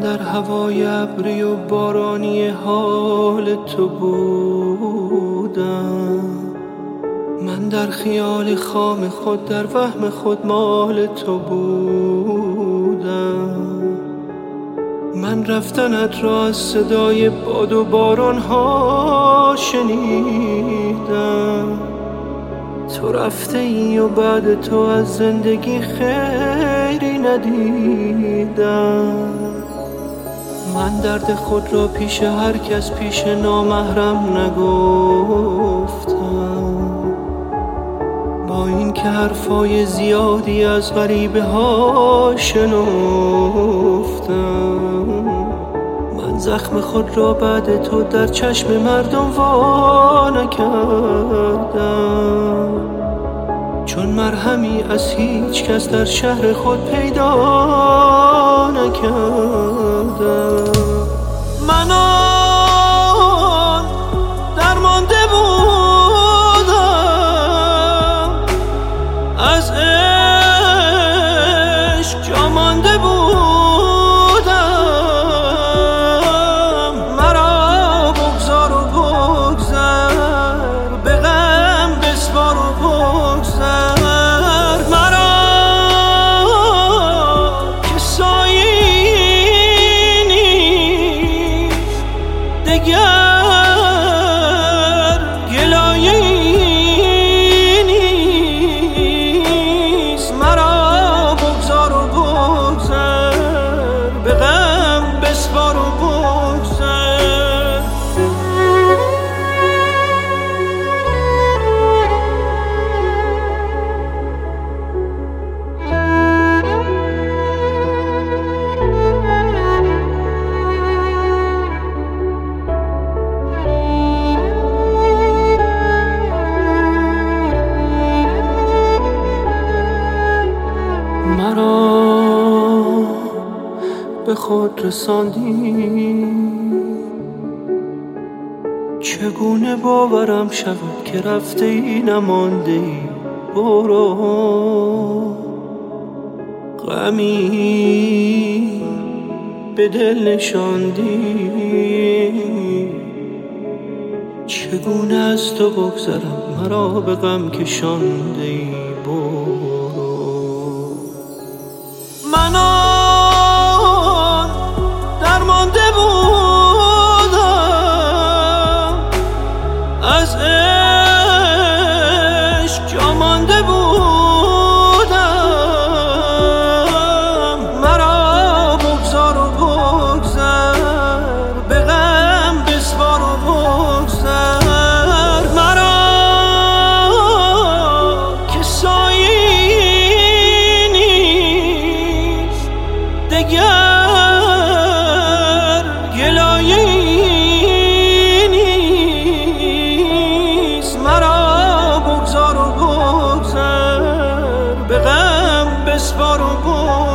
در هوای ابری و بارانی حال تو بودم، من در خیال خام خود در وهم خود مال تو بودم. من رفتنت را از صدای باد و باران ها شنیدم، تو رفته ای و بعد تو از زندگی خیری ندیدم. من درد خود را پیش هر کس پیش نامحرم نگفتم، با این که حرفای زیادی از غریبه ها شنفتم. من زخم خود را بعد تو در چشم مردم وا نکردم، چون مرهمی از هیچ کس در شهر خود پیدا نکردم. من آن درمانده بودم، از عشق جا مانده بودم. مرا بگذار و بگذر، به غم بسپار و بگذر مرا که سایه‌ای نیست دگر، گلایه‌ای نیست. مرا بگذار و بگذر، به غم بسپار و بگذر. مرا به خود رساندی، چگونه باورم شود که رفته ای نمانده ای. برو، غمی به دل نشاندی، چگونه از تو بگذرم مرا به غم کشانده ای. برو. من آن درمانده بودم، از عشق جا مانده بودم. مرا بگذار و بگذر، به غم بسپار و بگذر مرا که سایه‌ای نیست دگر، گلایه‌ای نیست. مرا بگذار و بگذر، به غم بسپار و بگذر.